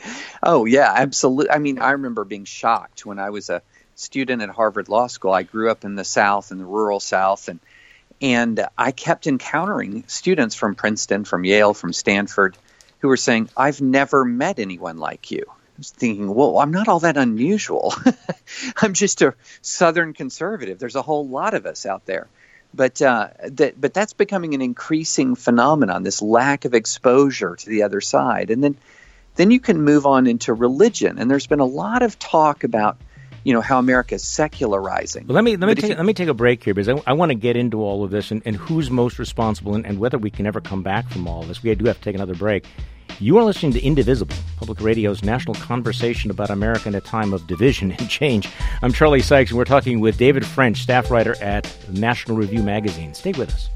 Oh, yeah, absolutely. I mean, I remember being shocked when I was a student at Harvard Law School. I grew up in the South, in the rural South, and and I kept encountering students from Princeton, from Yale, from Stanford, who were saying, I've never met anyone like you. I was thinking, well, I'm not all that unusual. I'm just a Southern conservative. There's a whole lot of us out there. But uh, that, but that's becoming an increasing phenomenon, this lack of exposure to the other side. And then Then you can move on into religion, and there's been a lot of talk about, you know, how America is secularizing. Well, let me let me take you, let me take a break here because I, I want to get into all of this and, and who's most responsible and, and whether we can ever come back from all of this. We do have to take another break. You are listening to Indivisible, Public Radio's national conversation about America in a time of division and change. I'm Charlie Sykes, and we're talking with David French, staff writer at National Review magazine. Stay with us.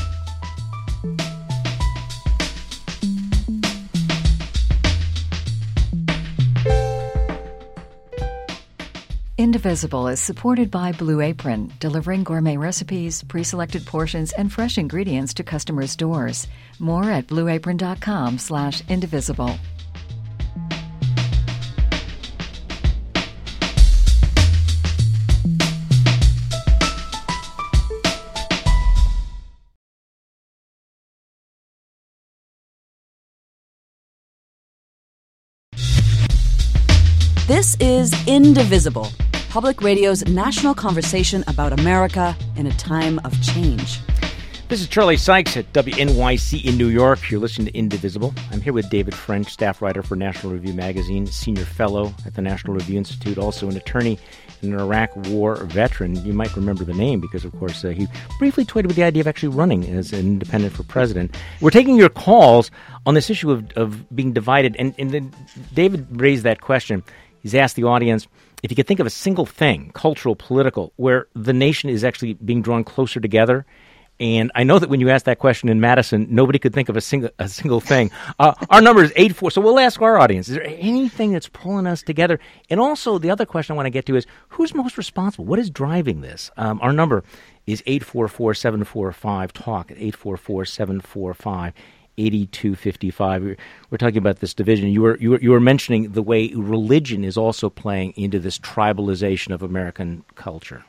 Indivisible is supported by Blue Apron, delivering gourmet recipes, pre-selected portions, and fresh ingredients to customers' doors. More at blueapron.com slash indivisible. This is Indivisible, Public Radio's national conversation about America in a time of change. This is Charlie Sykes at W N Y C in New York. You're listening to Indivisible. I'm here with David French, staff writer for National Review Magazine, senior fellow at the National Review Institute, also an attorney and an Iraq War veteran. You might remember the name because, of course, uh, he briefly toyed with the idea of actually running as an independent for president. We're taking your calls on this issue of, of being divided. And, and then David raised that question. He's asked the audience if you could think of a single thing, cultural, political, where the nation is actually being drawn closer together. And I know that when you asked that question in Madison, nobody could think of a single a single thing. Uh, our number is eight four. So we'll ask our audience, is there anything that's pulling us together? And also, the other question I want to get to is, who's most responsible? What is driving this? Um, our number is eight four four, seven four five, TALK, at eight four four, seven four five, eight two five five. We're, we're talking about this division. You were, you were you were mentioning the way religion is also playing into this tribalization of American culture.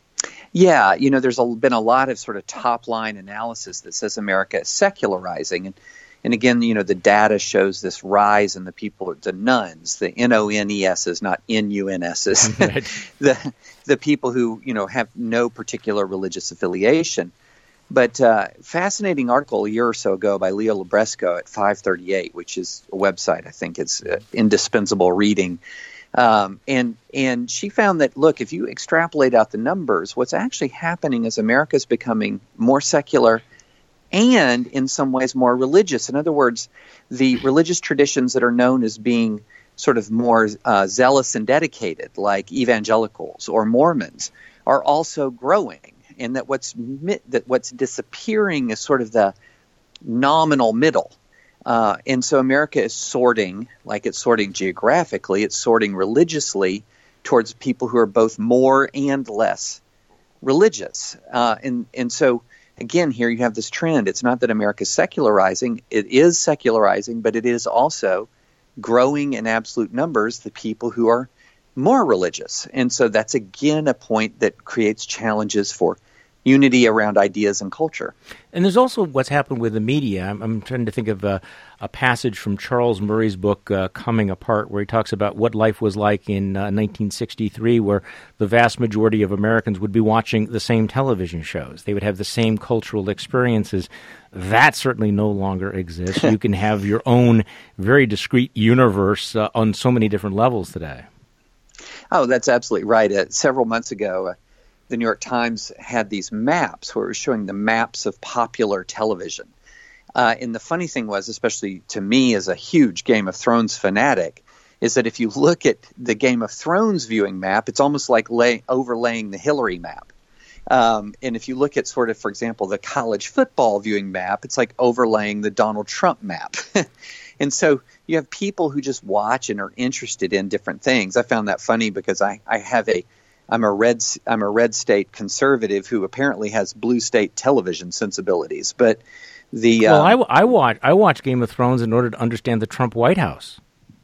Yeah, you know, there's a, been a lot of sort of top-line analysis that says America is secularizing. And, and again, you know, the data shows this rise in the people, the nuns, the N O N E S's, not N U N S's, the, the people who, you know, have no particular religious affiliation. But uh, fascinating article a year or so ago by Leo Libresco at five thirty-eight, which is a website I think is uh, indispensable reading. Um, and and she found that, look, if you extrapolate out the numbers, what's actually happening is America is becoming more secular and in some ways more religious. In other words, the religious traditions that are known as being sort of more uh, zealous and dedicated, like evangelicals or Mormons, are also growing. And that what's that what's disappearing is sort of the nominal middle. Uh, and so America is sorting, like it's sorting geographically, it's sorting religiously towards people who are both more and less religious. Uh, and, and so, again, here you have this trend. It's not that America is secularizing. It is secularizing, but it is also growing in absolute numbers the people who are more religious. And so that's, again, a point that creates challenges for unity around ideas and culture. And there's also what's happened with the media. I'm, I'm trying to think of a, a passage from Charles Murray's book, uh, Coming Apart, where he talks about what life was like in uh, nineteen sixty-three, where the vast majority of Americans would be watching the same television shows. They would have the same cultural experiences. That certainly no longer exists. You can have your own very discrete universe uh, on so many different levels today. Oh, that's absolutely right. Uh, several months ago, uh, the New York Times had these maps where it was showing the maps of popular television. Uh, and the funny thing was, especially to me as a huge Game of Thrones fanatic, is that if you look at the Game of Thrones viewing map, it's almost like lay, overlaying the Hillary map. Um, and if you look at sort of, for example, the college football viewing map, it's like overlaying the Donald Trump map. And so you have people who just watch and are interested in different things. I found that funny because I, I have a I'm a red I'm a red state conservative who apparently has blue state television sensibilities. But the well, um, I, I watch I watch Game of Thrones in order to understand the Trump White House.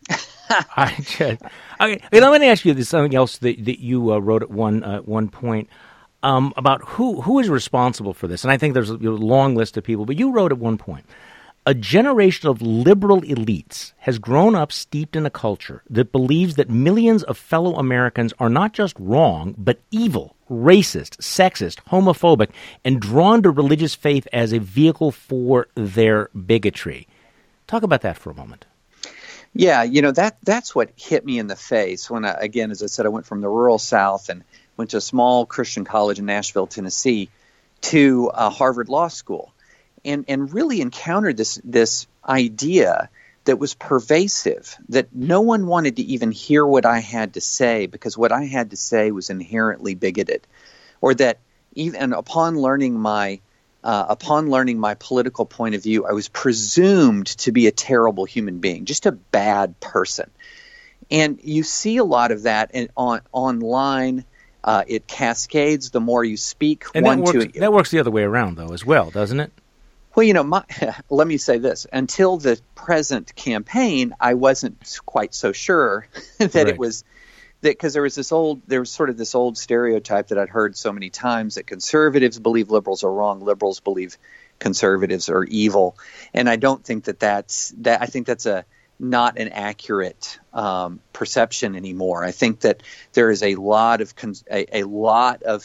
I just, okay, let me ask you this, something else that that you uh, wrote at one uh, one point um, about who who is responsible for this. And I think there's a long list of people, but you wrote at one point, a generation of liberal elites has grown up steeped in a culture that believes that millions of fellow Americans are not just wrong, but evil, racist, sexist, homophobic, and drawn to religious faith as a vehicle for their bigotry. Talk about that for a moment. Yeah, you know, that that's what hit me in the face when, I, again, as I said, I went from the rural South and went to a small Christian college in Nashville, Tennessee, to uh, Harvard Law School. And, and really encountered this this idea that was pervasive, that no one wanted to even hear what I had to say because what I had to say was inherently bigoted, or that even upon learning my uh, upon learning my political point of view, I was presumed to be a terrible human being, just a bad person. And you see a lot of that in, on online. Uh, it cascades the more you speak. And one that works, to that works the other way around, though, as well, doesn't it? Well, you know, my, let me say this. Until the present campaign, I wasn't quite so sure that right. it was that because there was this old, there was sort of this old stereotype that I'd heard so many times that conservatives believe liberals are wrong, liberals believe conservatives are evil, and I don't think that that's that. I think that's a not an accurate um, perception anymore. I think that there is a lot of a, a lot of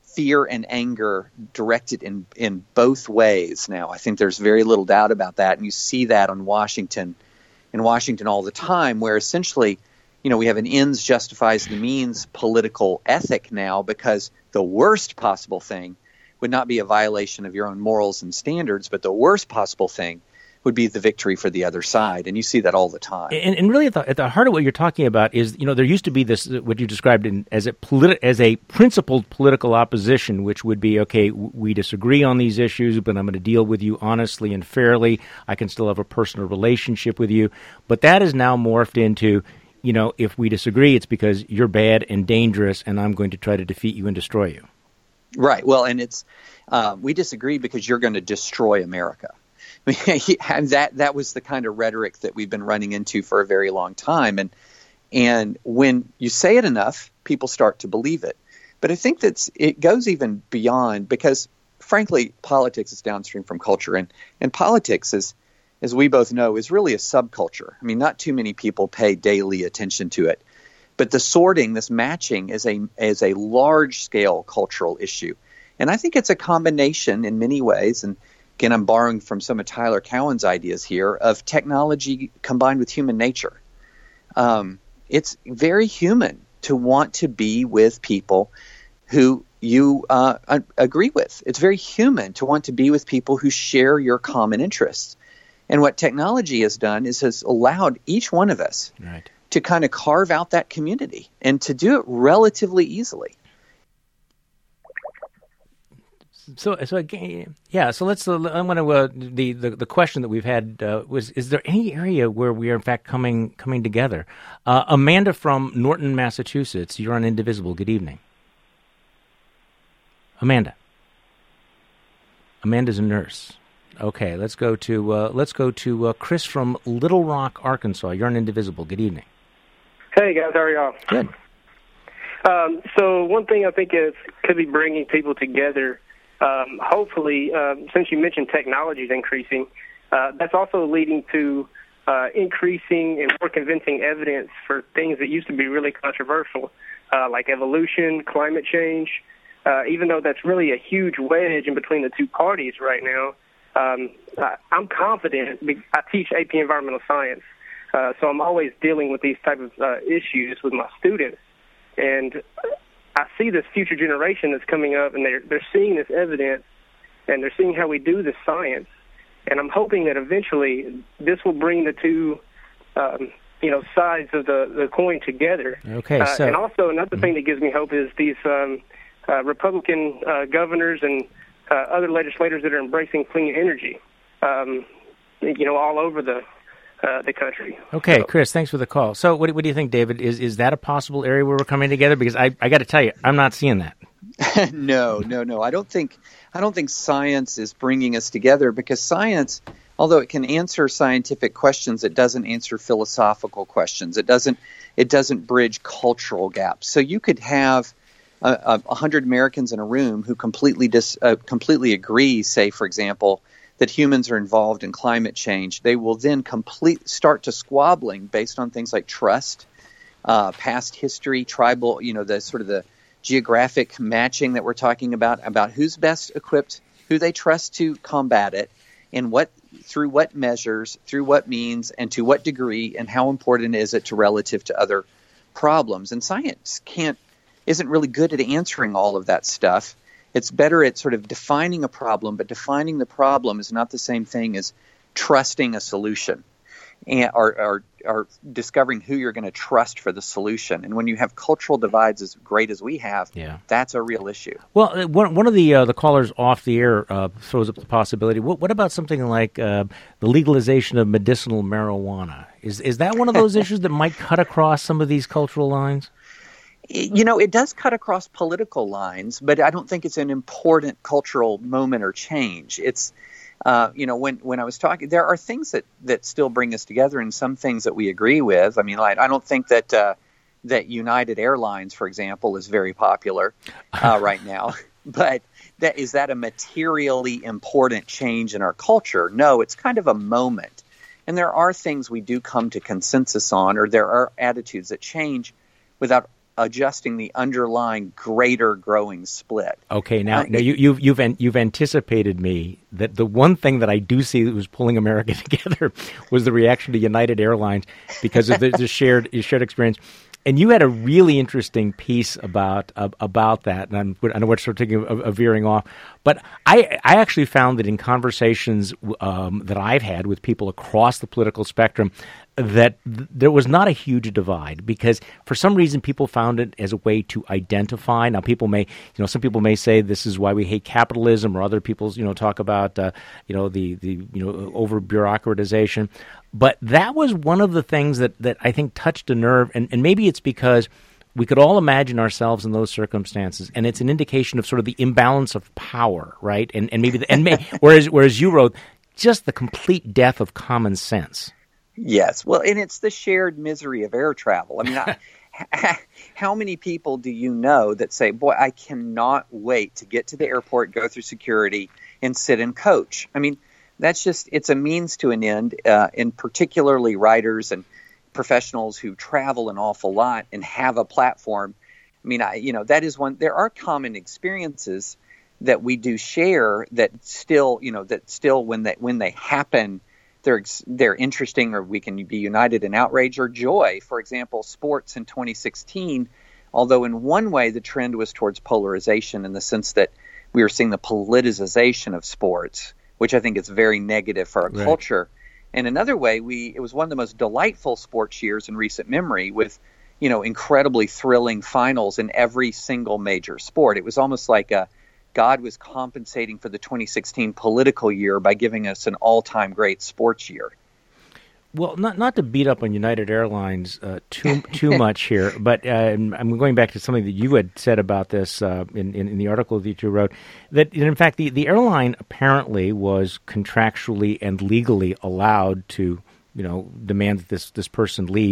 fear and anger directed in, in both ways now. I think there's very little doubt about that. And you see that on Washington, in Washington all the time, where essentially, you know, we have an ends justifies the means political ethic now, because the worst possible thing would not be a violation of your own morals and standards, but the worst possible thing would be the victory for the other side. And you see that all the time. And, and really at the, at the heart of what you're talking about is, you know, there used to be this, what you described in, as a politi- as a principled political opposition, which would be, okay, we disagree on these issues, but I'm going to deal with you honestly and fairly. I can still have a personal relationship with you. But that is now morphed into, you know, if we disagree, it's because you're bad and dangerous, and I'm going to try to defeat you and destroy you. Right. Well, and it's, uh, we disagree because you're going to destroy America. I mean, and that that was the kind of rhetoric that we've been running into for a very long time. And and when you say it enough, people start to believe it. But I think that it goes even beyond, because, frankly, politics is downstream from culture. And, and politics, is, as we both know, is really a subculture. I mean, not too many people pay daily attention to it. But the sorting, this matching, is a is a large-scale cultural issue. And I think it's a combination in many ways, and again, I'm borrowing from some of Tyler Cowen's ideas here, of technology combined with human nature. Um, it's very human to want to be with people who you uh, un- agree with. It's very human to want to be with people who share your common interests. And what technology has done is has allowed each one of us right. to kind of carve out that community, and to do it relatively easily. So, so again, yeah. So let's. Uh, I'm going to. Uh, the, the the question that we've had uh, was: is there any area where we are in fact coming coming together? Uh, Amanda from Norton, Massachusetts. You're on Indivisible. Good evening, Amanda. Amanda's a nurse. Okay, let's go to uh, let's go to uh, Chris from Little Rock, Arkansas. You're on Indivisible. Good evening. Hey guys, how are y'all? Good. Um, so one thing I think is could be bringing people together. Um, hopefully, um, since you mentioned technology is increasing, uh, that's also leading to uh, increasing and more convincing evidence for things that used to be really controversial, uh, like evolution, climate change. Uh, even though that's really a huge wedge in between the two parties right now, um, I, I'm confident. I teach A P Environmental Science, uh, so I'm always dealing with these type of uh, issues with my students, and I see this future generation that's coming up, and they're they're seeing this evidence, and they're seeing how we do the science, and I'm hoping that eventually this will bring the two, um, you know, sides of the, the coin together. Okay, uh, so and also another mm-hmm. thing that gives me hope is these um, uh, Republican uh, governors and uh, other legislators that are embracing clean energy, um, you know, all over the. Uh, the country. Okay, so. Chris, thanks for the call. So what, what do you think, David? Is is that a possible area where we're coming together? Because I, I got to tell you, I'm not seeing that. no, no, no. I don't think I don't think science is bringing us together, because science, although it can answer scientific questions, it doesn't answer philosophical questions. It doesn't it doesn't bridge cultural gaps. So you could have a, a hundred Americans in a room who completely dis, uh, completely agree, say, for example, that humans are involved in climate change. They will then complete start to squabbling based on things like trust, uh, past history, tribal, you know, the sort of the geographic matching that we're talking about, about who's best equipped, who they trust to combat it, and what through what measures, through what means, and to what degree, and how important is it to relative to other problems. And science can't isn't really good at answering all of that stuff. It's better at sort of defining a problem, but defining the problem is not the same thing as trusting a solution, and or, or, or discovering who you're going to trust for the solution. And when you have cultural divides as great as we have, yeah. that's a real issue. Well, one one of the uh, the callers off the air uh, throws up the possibility. What, what about something like uh, the legalization of medicinal marijuana? Is is that one of those issues that might cut across some of these cultural lines? You know, it does cut across political lines, but I don't think it's an important cultural moment or change. It's, uh, you know, when, when I was talking, there are things that, that still bring us together, and some things that we agree with. I mean, like, I don't think that uh, that United Airlines, for example, is very popular uh, right now. But that is that a materially important change in our culture? No, it's kind of a moment. And there are things we do come to consensus on, or there are attitudes that change without adjusting the underlying greater growing split. Okay, now, Uh, now you, you've you've an, you've anticipated me that the one thing that I do see that was pulling America together was the reaction to United Airlines because of the, the shared shared experience. And you had a really interesting piece about uh, about that, and I'm, I know we're sort of taking a, a veering off, but I I actually found that in conversations um, that I've had with people across the political spectrum, that th- there was not a huge divide because for some reason people found it as a way to identify. Now, people may, you know, some people may say this is why we hate capitalism, or other people, you know, talk about uh, you know the the you know over bureaucratization. But that was one of the things that, that I think touched a nerve, and, and maybe it's because we could all imagine ourselves in those circumstances, and it's an indication of sort of the imbalance of power, right? And and maybe the, and may, whereas whereas you wrote just the complete death of common sense. Yes, well, and it's the shared misery of air travel. I mean, I, how many people do you know that say, "Boy, I cannot wait to get to the airport, go through security, and sit in coach"? I mean. That's just, it's a means to an end, uh, and particularly writers and professionals who travel an awful lot and have a platform. I mean, I, you know, that is one, there are common experiences that we do share that still, you know, that still when they, when they happen, they're, they're interesting, or we can be united in outrage or joy. For example, sports in twenty sixteen, although in one way the trend was towards polarization in the sense that we were seeing the politicization of sports, which I think is very negative for our right. culture. And another way, we it was one of the most delightful sports years in recent memory, with, you know, incredibly thrilling finals in every single major sport. It was almost like a, God was compensating for the twenty sixteen political year by giving us an all-time great sports year. Well, not not to beat up on United Airlines uh, too too much here, but uh, I'm going back to something that you had said about this uh, in, in in the article that you wrote. That in fact the, the airline apparently was contractually and legally allowed to, you know, demand that this this person leave,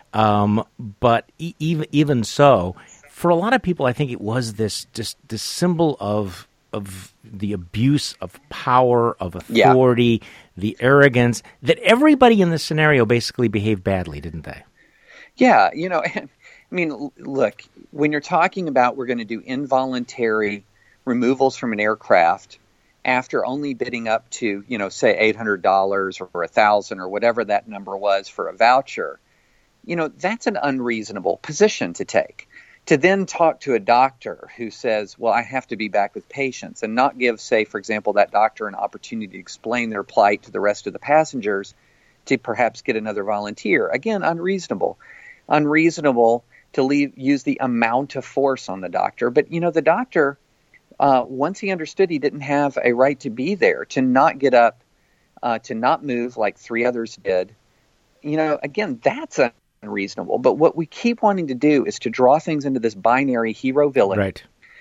um, but e- even even so, for a lot of people, I think it was this just this symbol of. of the abuse of power, of authority, yeah. the arrogance, that everybody in this scenario basically behaved badly, didn't they? Yeah, you know, I mean, look, when you're talking about we're going to do involuntary removals from an aircraft after only bidding up to, you know, say eight hundred dollars or one thousand dollars or whatever that number was for a voucher, you know, that's an unreasonable position to take. To then talk to a doctor who says, well, I have to be back with patients, and not give, say, for example, that doctor an opportunity to explain their plight to the rest of the passengers to perhaps get another volunteer. Again, unreasonable. Unreasonable to leave, use the amount of force on the doctor. But, you know, the doctor, uh, once he understood he didn't have a right to be there, to not get up, uh, to not move like three others did, you know, again, that's a unreasonable. But what we keep wanting to do is to draw things into this binary hero-villain. Right.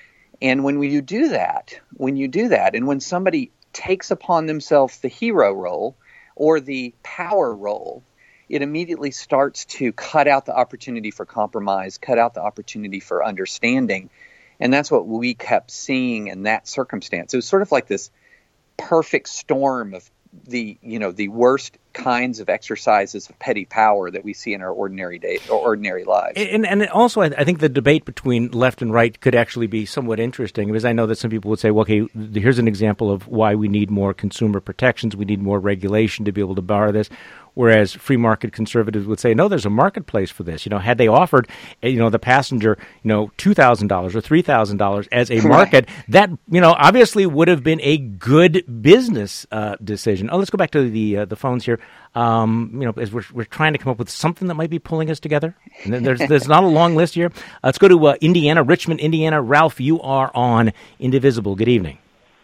And when you do that, when you do that, and when somebody takes upon themselves the hero role or the power role, it immediately starts to cut out the opportunity for compromise, cut out the opportunity for understanding. And that's what we kept seeing in that circumstance. It was sort of like this perfect storm of the, you know, the worst kinds of exercises of petty power that we see in our ordinary day or ordinary lives. And and also, I think the debate between left and right could actually be somewhat interesting, because I know that some people would say, well, okay, here's an example of why we need more consumer protections, we need more regulation to be able to bar this. Whereas free market conservatives would say, no, there's a marketplace for this. You know, had they offered, you know, the passenger, you know, two thousand dollars or three thousand dollars as a market, that, you know, obviously would have been a good business uh, decision. Oh, let's go back to the uh, the phones here. Um, you know, as we're we're trying to come up with something that might be pulling us together. And then there's there's not a long list here. Uh, let's go to uh, Indiana, Richmond, Indiana. Ralph, you are on Indivisible. Good evening.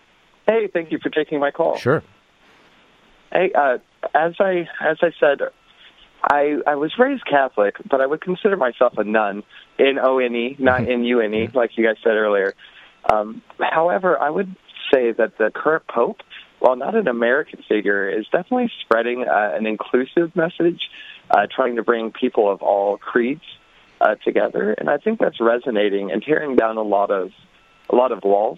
Hey, thank you for taking my call. Sure. Hey, uh, as I as I said, I I was raised Catholic, but I would consider myself a nun in O N E, not in U N E, like you guys said earlier. Um, however, I would say that the current Pope, while not an American figure, is definitely spreading uh, an inclusive message, uh, trying to bring people of all creeds uh, together, and I think that's resonating and tearing down a lot of a lot of walls.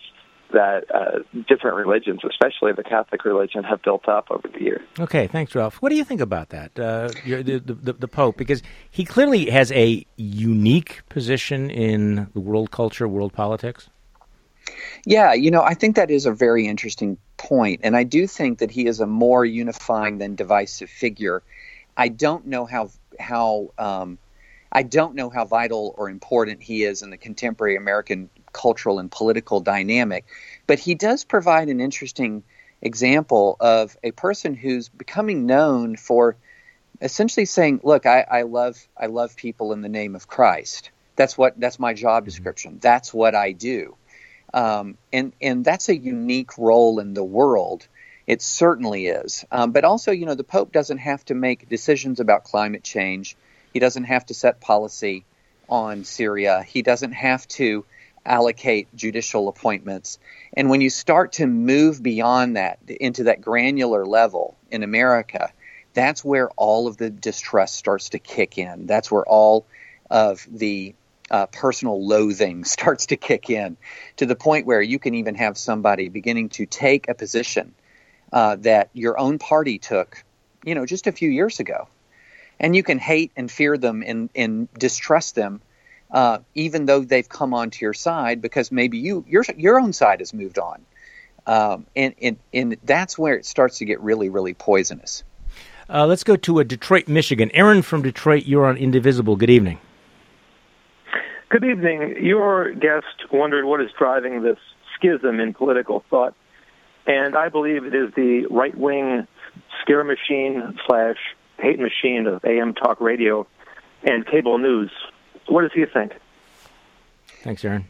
that uh, different religions, especially the Catholic religion, have built up over the years. Okay, thanks, Ralph. What do you think about that, uh, you're the, the, the Pope? Because he clearly has a unique position in the world culture, world politics. Yeah, you know, I think that is a very interesting point, and I do think that he is a more unifying than divisive figure. I don't know how how um, I don't know how vital or important he is in the contemporary American cultural and political dynamic, but he does provide an interesting example of a person who's becoming known for essentially saying, "Look, I, I love I love people in the name of Christ. That's what that's my job description. That's what I do." Um, and, and that's a unique role in the world. It certainly is. Um, but also, you know, the Pope doesn't have to make decisions about climate change. He doesn't have to set policy on Syria. He doesn't have to allocate judicial appointments. And when you start to move beyond that into that granular level in America, that's where all of the distrust starts to kick in. That's where all of the Uh, personal loathing starts to kick in, to the point where you can even have somebody beginning to take a position uh, that your own party took, you know, just a few years ago. And you can hate and fear them and, and distrust them, uh, even though they've come onto your side, because maybe you your your own side has moved on. Um, and, and, and that's where it starts to get really, really poisonous. Uh, let's go to uh, Detroit, Michigan. Aaron from Detroit, you're on Indivisible. Good evening. Good evening. Your guest wondered what is driving this schism in political thought, and I believe it is the right-wing scare machine slash hate machine of A M talk radio and cable news. What does he think? Thanks, Aaron.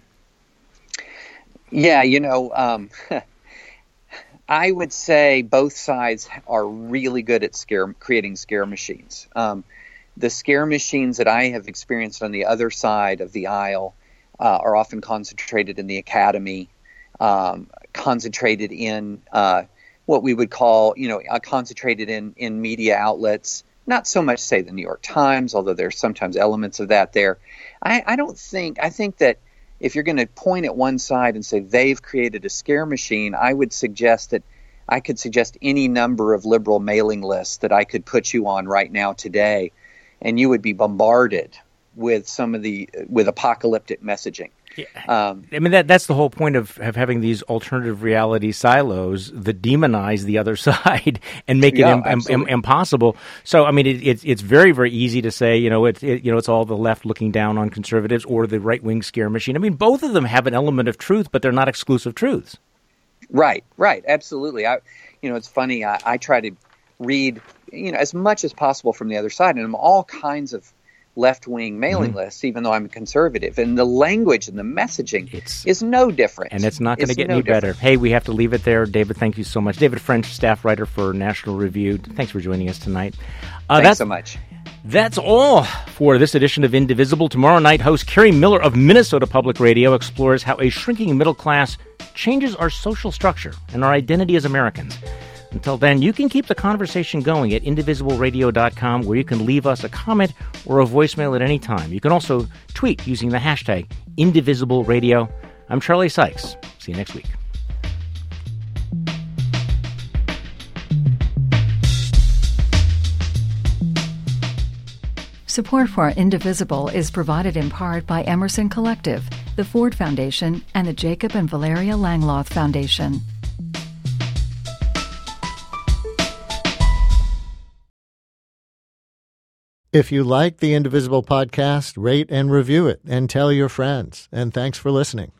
Yeah, you know, um, I would say both sides are really good at scare creating scare machines. Um, The scare machines that I have experienced on the other side of the aisle uh, are often concentrated in the academy, um, concentrated in uh, what we would call, you know, uh, concentrated in, in media outlets. Not so much, say, the New York Times, although there's sometimes elements of that there. I, I don't think, I think that if you're going to point at one side and say they've created a scare machine, I would suggest that I could suggest any number of liberal mailing lists that I could put you on right now today, and you would be bombarded with some of the with apocalyptic messaging. Yeah. Um, I mean, that that's the whole point of, of having these alternative reality silos that demonize the other side and make yeah, it im- im- impossible. So, I mean, it, it's it's very very easy to say, you know, it's it, you know, it's all the left looking down on conservatives or the right wing scare machine. I mean, both of them have an element of truth, but they're not exclusive truths. Right, right, absolutely. I, you know, it's funny. I, I try to read, you know, as much as possible from the other side, and I'm all kinds of left-wing mailing mm-hmm. lists, even though I'm a conservative, and the language and the messaging it's, is no different. And it's not going to get no any different. better. Hey, we have to leave it there. David, thank you so much. David French, staff writer for National Review. Thanks for joining us tonight. Uh, Thanks so much. That's all for this edition of Indivisible. Tomorrow night, host Carrie Miller of Minnesota Public Radio explores how a shrinking middle class changes our social structure and our identity as Americans. Until then, you can keep the conversation going at indivisible radio dot com, where you can leave us a comment or a voicemail at any time. You can also tweet using the hashtag IndivisibleRadio. I'm Charlie Sykes. See you next week. Support for Indivisible is provided in part by Emerson Collective, the Ford Foundation, and the Jacob and Valeria Langloth Foundation. If you like the Indivisible podcast, rate and review it and tell your friends. And thanks for listening.